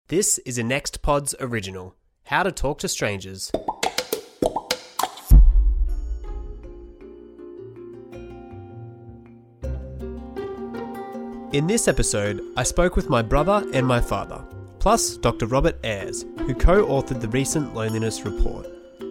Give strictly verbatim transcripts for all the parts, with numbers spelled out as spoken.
This is a NextPods original, How to Talk to Strangers. In this episode, I spoke with my brother and my father, plus Doctor Robert Ayres, who co-authored the recent Loneliness Report.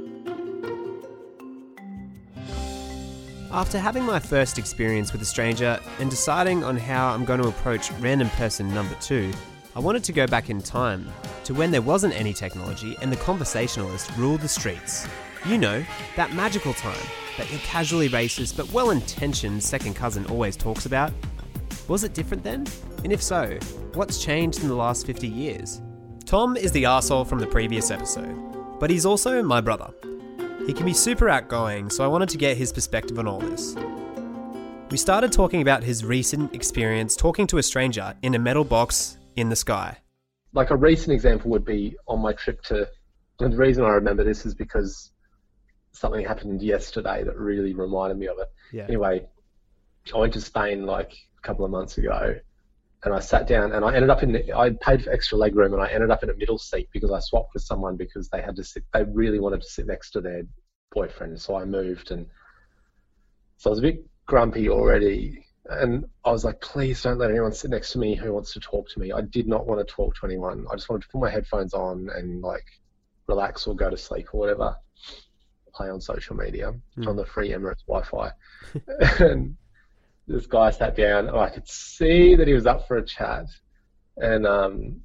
After having my first experience with a stranger and deciding on how I'm going to approach random person number two, I wanted to go back in time to when there wasn't any technology and the conversationalist ruled the streets. You know, that magical time that your casually racist but well-intentioned second cousin always talks about. Was it different then? And if so, what's changed in the last fifty years? Tom is the arsehole from the previous episode, but he's also my brother. He can be super outgoing, so I wanted to get his perspective on all this. We started talking about his recent experience talking to a stranger in a metal box in the sky. Like a recent example would be on my trip to, and the reason I remember this is because something happened yesterday that really reminded me of it. Yeah. Anyway, I went to Spain like a couple of months ago, and I sat down and I ended up in, the, I paid for extra leg room and I ended up in a middle seat because I swapped with someone because they had to sit, they really wanted to sit next to their boyfriend. So I moved, and so I was a bit grumpy already. And I was like, please don't let anyone sit next to me who wants to talk to me. I did not want to talk to anyone. I just wanted to put my headphones on and like relax or go to sleep or whatever. Play on social media mm. on the free Emirates Wi-Fi. And this guy sat down and I could see that he was up for a chat. And um,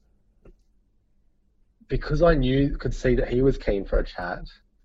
because I knew, could see that he was keen for a chat,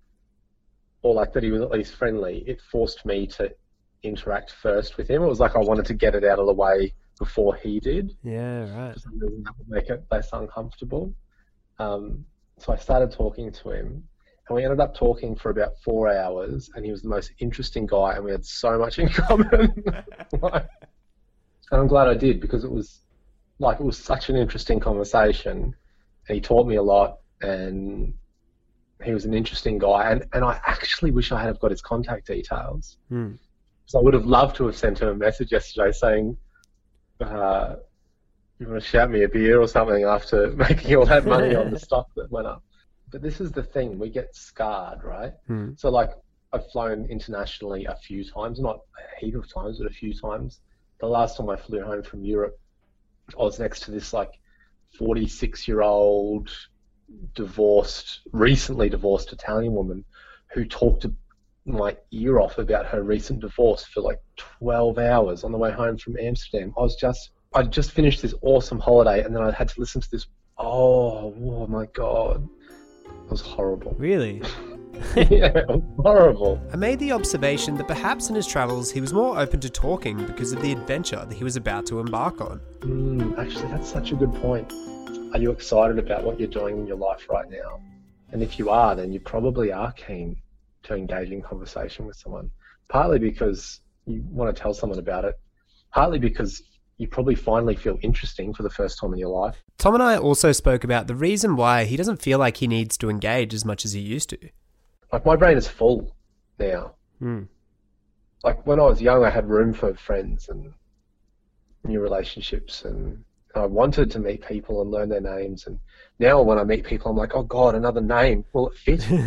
or like that he was at least friendly, it forced me to interact first with him. It was like I wanted to get it out of the way before he did. Yeah, right. For some reason that would make it less uncomfortable. Um, so I started talking to him, and we ended up talking for about four hours, and he was the most interesting guy, and we had so much in common. Like, and I'm glad I did, because it was like it was such an interesting conversation, and he taught me a lot, and he was an interesting guy, and, and I actually wish I had have got his contact details. Hmm. So I would have loved to have sent him a message yesterday saying, uh, you want to shout me a beer or something after making all that money on the stock that went up. But this is the thing, we get scarred, right? Hmm. So like I've flown internationally a few times, not a heap of times, but a few times. The last time I flew home from Europe, I was next to this like forty-six-year-old divorced, recently divorced Italian woman who talked to my ear off about her recent divorce for like twelve hours on the way home from Amsterdam. I was just, I'd just finished this awesome holiday, and then I had to listen to this. Oh, oh my God. It was horrible. Really? Yeah, it was horrible. I made the observation that perhaps in his travels he was more open to talking because of the adventure that he was about to embark on. Mm, actually, that's such a good point. Are you excited about what you're doing in your life right now? And if you are, then you probably are keen to engage in conversation with someone, partly because you want to tell someone about it, partly because you probably finally feel interesting for the first time in your life. Tom and I also spoke about the reason why he doesn't feel like he needs to engage as much as he used to. Like my brain is full now. Mm. Like when I was young, I had room for friends and new relationships, and I wanted to meet people and learn their names. And now when I meet people, I'm like, oh God, another name. Will it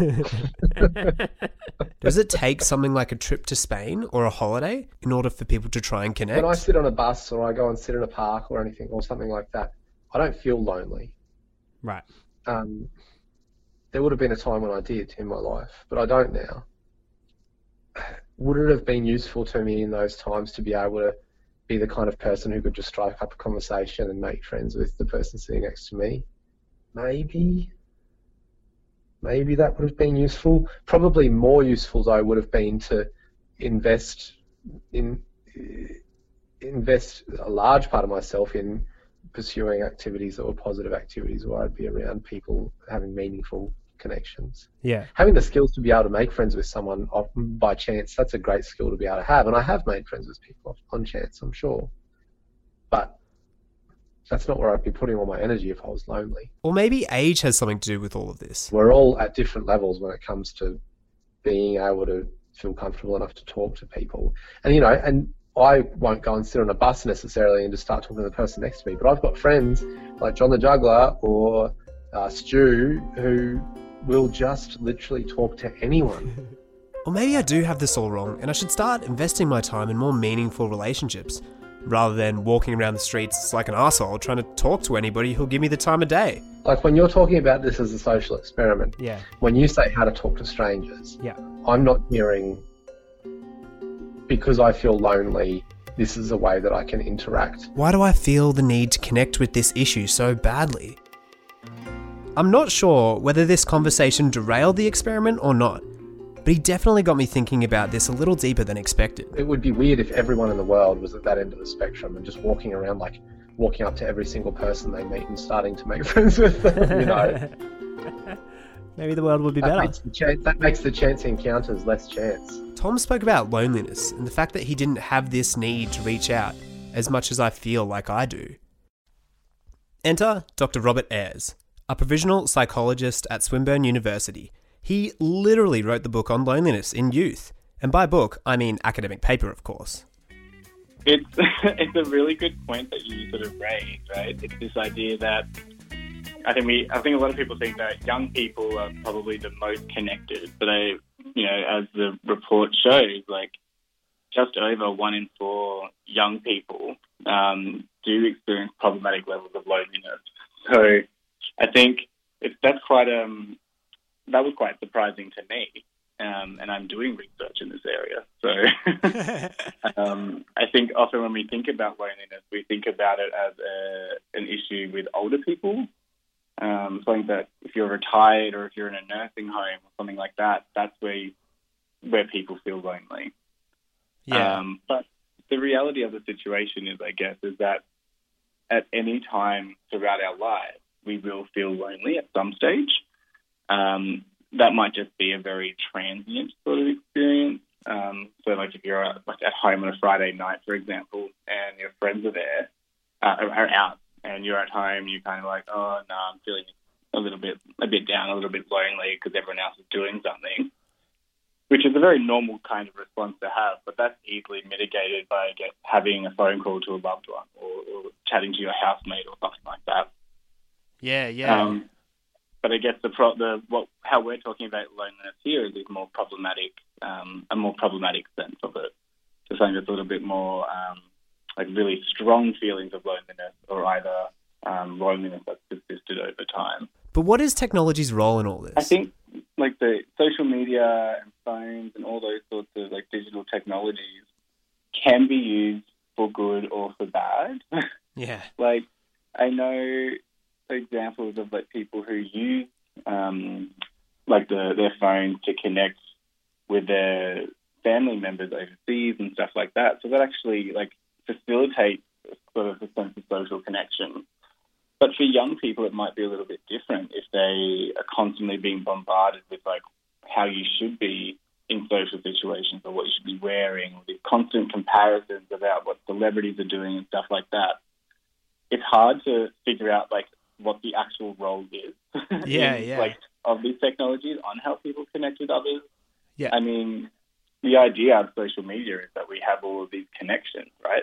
fit? Does it take something like a trip to Spain or a holiday in order for people to try and connect? When I sit on a bus or I go and sit in a park or anything or something like that, I don't feel lonely. Right. Um, there would have been a time when I did in my life, but I don't now. Would it have been useful to me in those times to be able to be the kind of person who could just strike up a conversation and make friends with the person sitting next to me? Maybe. Maybe that would have been useful. Probably more useful, though, would have been to invest in invest a large part of myself in pursuing activities that were positive activities where I'd be around people having meaningful connections. Yeah. Having the skills to be able to make friends with someone off, by chance, that's a great skill to be able to have. And I have made friends with people on chance, I'm sure. But that's not where I'd be putting all my energy if I was lonely. Or maybe age has something to do with all of this. We're all at different levels when it comes to being able to feel comfortable enough to talk to people. And, you know, and I won't go and sit on a bus necessarily and just start talking to the person next to me. But I've got friends like John the Juggler or uh, Stu who will just literally talk to anyone. Or maybe I do have this all wrong and I should start investing my time in more meaningful relationships rather than walking around the streets like an arsehole trying to talk to anybody who'll give me the time of day. Like when you're talking about this as a social experiment, Yeah. when you say how to talk to strangers, Yeah. I'm not hearing because I feel lonely, this is a way that I can interact. Why do I feel the need to connect with this issue so badly? I'm not sure whether this conversation derailed the experiment or not, but he definitely got me thinking about this a little deeper than expected. It would be weird if everyone in the world was at that end of the spectrum and just walking around, like walking up to every single person they meet and starting to make friends with them, you know. Maybe the world would be that better. Makes the chance, that makes the chance encounters less chance. Tom spoke about loneliness and the fact that he didn't have this need to reach out as much as I feel like I do. Enter Doctor Robert Ayres, a provisional psychologist at Swinburne University. He literally wrote the book on loneliness in youth. And by book, I mean academic paper, of course. It's it's a really good point that you sort of raised, right? It's this idea that I think we I think a lot of people think that young people are probably the most connected, but I, you know, as the report shows, like just over one in four young people um, do experience problematic levels of loneliness. So I think it's that's quite um that was quite surprising to me. Um, and I'm doing research in this area. So um, I think often when we think about loneliness, we think about it as a, an issue with older people. Um, something that if you're retired or if you're in a nursing home or something like that, that's where you, where people feel lonely. Yeah. Um, but the reality of the situation is, I guess, is that at any time throughout our lives, we will feel lonely at some stage. Um, that might just be a very transient sort of experience. Um, so, like if you're uh, like at home on a Friday night, for example, and your friends are there, uh, are out, and you're at home, you're kind of like, oh no, I'm feeling a little bit, a bit down, a little bit lonely because everyone else is doing something, which is a very normal kind of response to have. But that's easily mitigated by, I guess, having a phone call to a loved one or, or chatting to your housemate or something like that. Yeah, yeah. Um, But I guess the pro- the what how we're talking about loneliness here is a more problematic, um, a more problematic sense of it. So something that's a little bit more um, like really strong feelings of loneliness, or either um, loneliness that's persisted over time. But what is technology's role in all this? I think like the social media and phones and all those sorts of like digital technologies can be used for good or for bad. Yeah. Like I know examples of like people who use um, like the, their phones to connect with their family members overseas and stuff like that. So that actually like facilitates sort of a sense of social connection. But for young people, it might be a little bit different if they are constantly being bombarded with like how you should be in social situations or what you should be wearing, or these constant comparisons about what celebrities are doing and stuff like that. It's hard to figure out like what the actual role is Yeah, in, yeah. like of these technologies on how people connect with others. Yeah. I mean, the idea of social media is that we have all of these connections, right?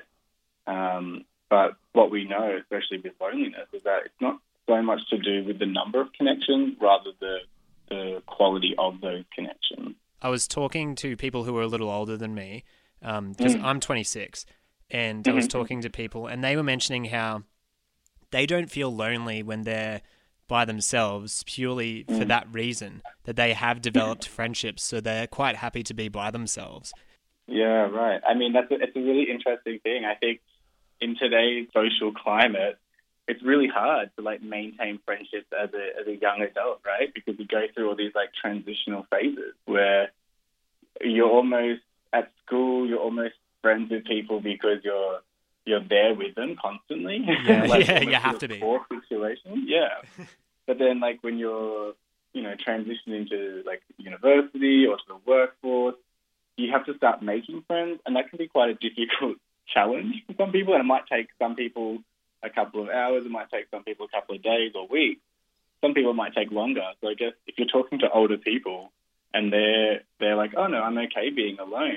Um, but what we know, especially with loneliness, is that it's not so much to do with the number of connections, rather the the quality of those connections. I was talking to people who were a little older than me, because um, I'm twenty-six, and I was talking to people, and they were mentioning how they don't feel lonely when they're by themselves purely for that reason, that they have developed friendships, so they're quite happy to be by themselves. Yeah, right. I mean, that's a, it's a really interesting thing. I think in today's social climate, it's really hard to like maintain friendships as a as a young adult, right? Because you go through all these like transitional phases where you're almost at school, you're almost friends with people because you're you're there with them constantly. Yeah, like, yeah, you have to be. Core situation, yeah. But then, like when you're, you know, transitioning to like university or to the workforce, you have to start making friends, and that can be quite a difficult challenge for some people. And it might take some people a couple of hours. It might take some people a couple of days or weeks. Some people might take longer. So I guess if you're talking to older people and they're they're like, oh no, I'm okay being alone,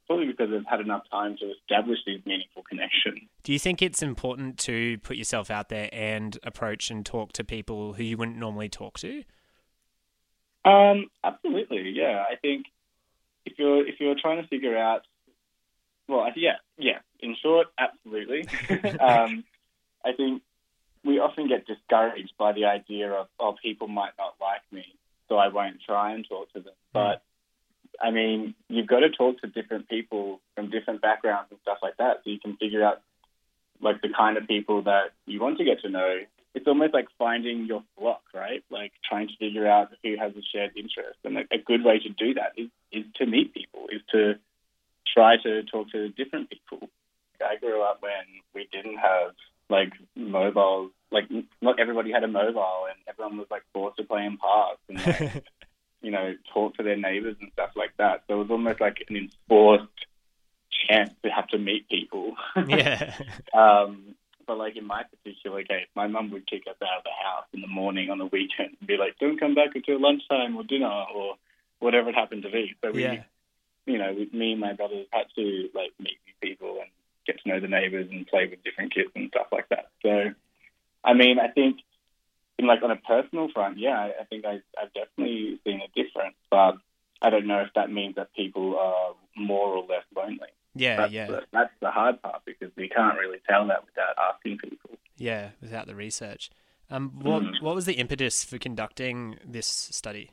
probably because they've had enough time to establish these meaningful connections. Do you think it's important to put yourself out there and approach and talk to people who you wouldn't normally talk to? Um, absolutely, yeah. I think if you're if you're trying to figure out, well, yeah, yeah. In short, absolutely. um, I think we often get discouraged by the idea of, oh, people might not like me, so I won't try and talk to them. But I mean, you've got to talk to different people from different backgrounds and stuff like that, so you can figure out like the kind of people that you want to get to know. It's almost like finding your flock, right? Like trying to figure out who has a shared interest. And a, a good way to do that is, is to meet people, is to try to talk to different people. I grew up when we didn't have like mobiles, like not everybody had a mobile, and everyone was like forced to play in parks and like, you know, talk to their neighbours and stuff like that. So it was almost like an enforced chance to have to meet people. Yeah. um, but like in my particular case, my mum would kick us out of the house in the morning on the weekend and be like, don't come back until lunchtime or dinner or whatever it happened to be. So we, Yeah. you know, we, me and my brothers had to like meet new people and get to know the neighbours and play with different kids and stuff like that. So, I mean, I think in like on a personal front, yeah, I, I think I, I've definitely seen a difference, but I don't know if that means that people are more or less lonely. Yeah, that's yeah. The, that's the hard part, because we can't really tell that without asking people. Yeah, without the research. Um, what Mm. what was the impetus for conducting this study?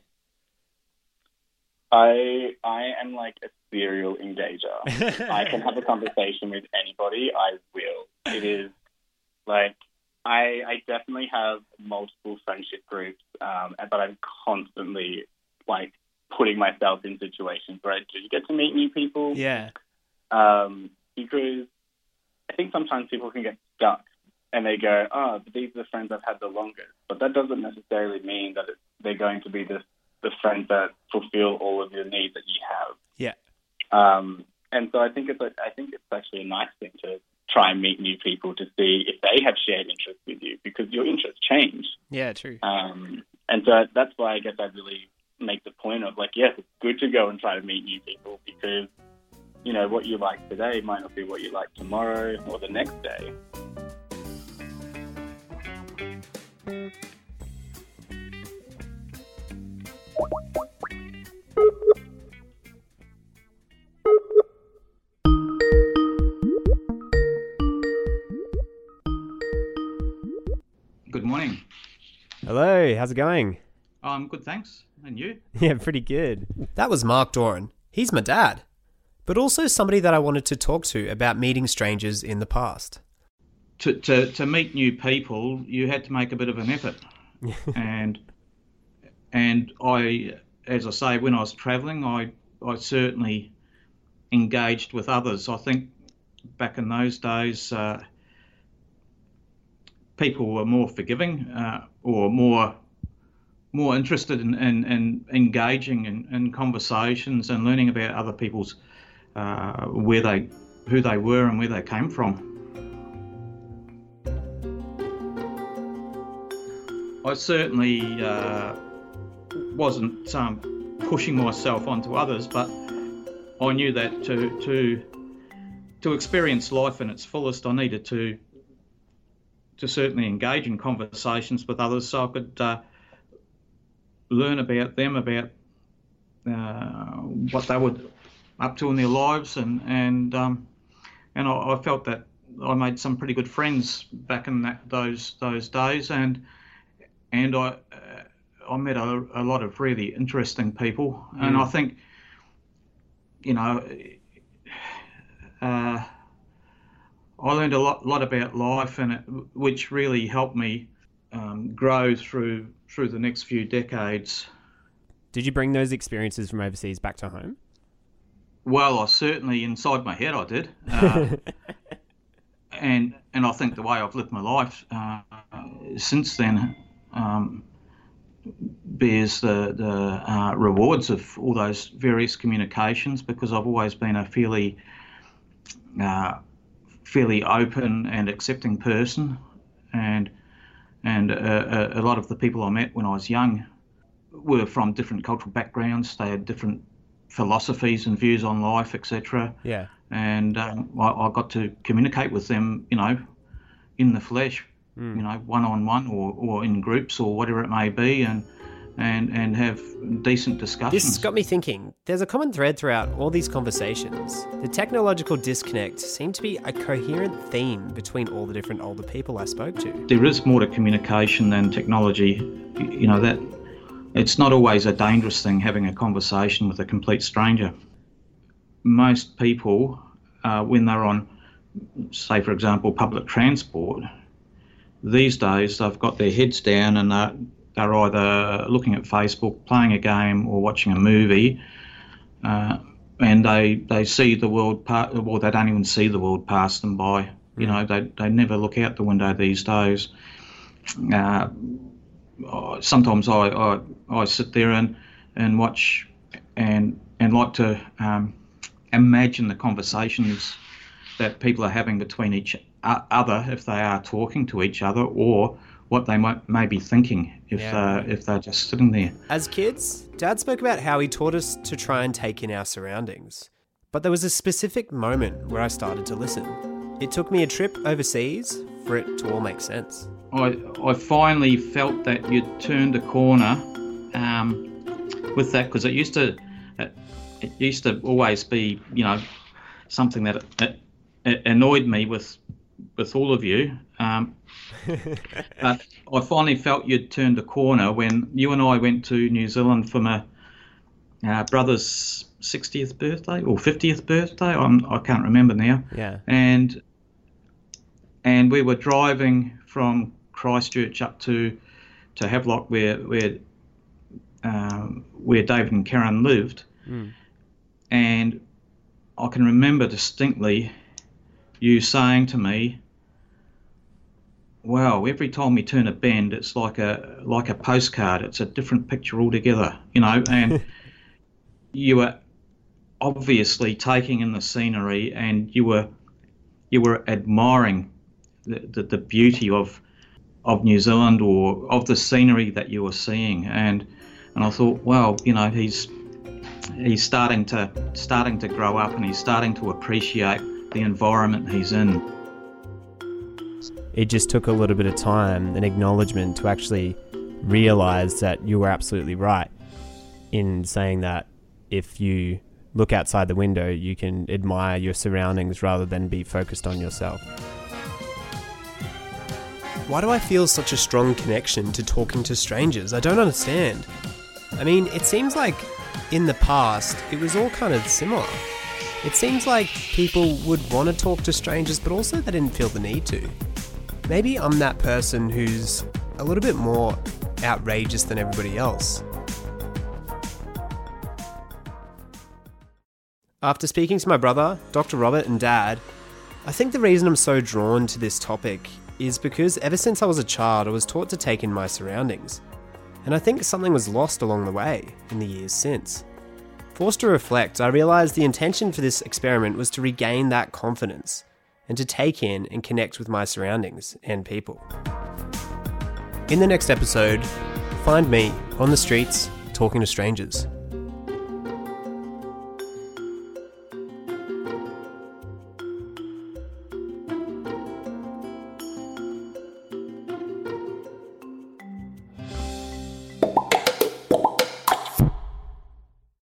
I I am like a serial engager. I can have a conversation with anybody. I will. It is like I I definitely have multiple friendship groups, um, but I'm constantly like putting myself in situations where I do get to meet new people. Yeah. Um, because I think sometimes people can get stuck and they go, oh, but these are the friends I've had the longest. But that doesn't necessarily mean that it's, they're going to be the the friends that fulfill all of your needs that you have. Yeah. Um, and so I think it's a, I think it's actually a nice thing to try and meet new people to see if they have shared interests with you, because your interests change. Yeah, true. Um, and so that's why I guess I really make the point of like, yes, it's good to go and try to meet new people, because, you know, what you like today might not be what you like tomorrow or the next day. Good morning. Hello, how's it going? Um, good, thanks. And you? Yeah, pretty good. That was Mark Doran. He's my dad, but also somebody that I wanted to talk to about meeting strangers in the past. To to to meet new people, you had to make a bit of an effort, and and I, as I say, when I was travelling, I I certainly engaged with others. I think back in those days, uh, people were more forgiving uh, or more more interested in, in, in engaging in, in conversations and learning about other people's uh, where they who they were and where they came from. I certainly uh, wasn't um, pushing myself onto others, but I knew that to to to experience life in its fullest, I needed to to certainly engage in conversations with others, so I could uh, learn about them, about uh, what they were up to in their lives, and and um, and I, I felt that I made some pretty good friends back in that those those days, and and I uh, I met a, a lot of really interesting people, mm. and I think, you know, uh, I learned a lot lot about life, and it, which really helped me um, grow through through the next few decades. Did you bring those experiences from overseas back to home? Well, I certainly, inside my head, I did, uh, and and I think the way I've lived my life uh, since then um, bears the the uh, rewards of all those various communications, because I've always been a fairly uh, fairly open and accepting person, and and a, a lot of the people I met when I was young were from different cultural backgrounds. They had different philosophies and views on life, et cetera. Yeah. And um, I, I got to communicate with them, you know, in the flesh, mm. you know, one-on-one or, or in groups or whatever it may be, and and and have decent discussions. This got me thinking, there's a common thread throughout all these conversations. The technological disconnect seemed to be a coherent theme between all the different older people I spoke to. There is more to communication than technology. You know, that it's not always a dangerous thing having a conversation with a complete stranger. Most people, uh, when they're on, say for example, public transport, these days they've got their heads down and they're They're either looking at Facebook, playing a game, or watching a movie, uh, and they they see the world, pa- well, they don't even see the world pass them by. You know, they they never look out the window these days. Uh, sometimes I, I I sit there and and watch and and like to um, imagine the conversations that people are having between each other, if they are talking to each other, or what they might may be thinking if Yeah. uh, if they're just sitting there. As kids, Dad spoke about how he taught us to try and take in our surroundings. But there was a specific moment where I started to listen. It took me a trip overseas for it to all make sense. I I finally felt that you'd turned a corner um, with that, because it used to it, it used to always be, you know, something that it, it annoyed me with with all of you. Um, but I finally felt you'd turned a corner when you and I went to New Zealand for my uh, brother's sixtieth birthday or fiftieth birthday. I'm, I can't remember now. Yeah. And and we were driving from Christchurch up to to Havelock, where where um, where David and Karen lived, Mm. and I can remember distinctly you saying to me, wow, every time we turn a bend, it's like a like a postcard. It's a different picture altogether, you know. And you were obviously taking in the scenery, and you were you were admiring the, the, the beauty of of New Zealand, or of the scenery that you were seeing. And and I thought, well, you know, he's he's starting to starting to grow up, and he's starting to appreciate the environment he's in. It just took a little bit of time and acknowledgement to actually realise that you were absolutely right in saying that if you look outside the window, you can admire your surroundings rather than be focused on yourself. Why do I feel such a strong connection to talking to strangers? I don't understand. I mean, it seems like in the past, it was all kind of similar. It seems like people would want to talk to strangers, but also they didn't feel the need to. Maybe I'm that person who's a little bit more outrageous than everybody else. After speaking to my brother, Doctor Robert, and Dad, I think the reason I'm so drawn to this topic is because ever since I was a child, I was taught to take in my surroundings. And I think something was lost along the way in the years since. Forced to reflect, I realised the intention for this experiment was to regain that confidence and to take in and connect with my surroundings and people. In the next episode, find me on the streets talking to strangers.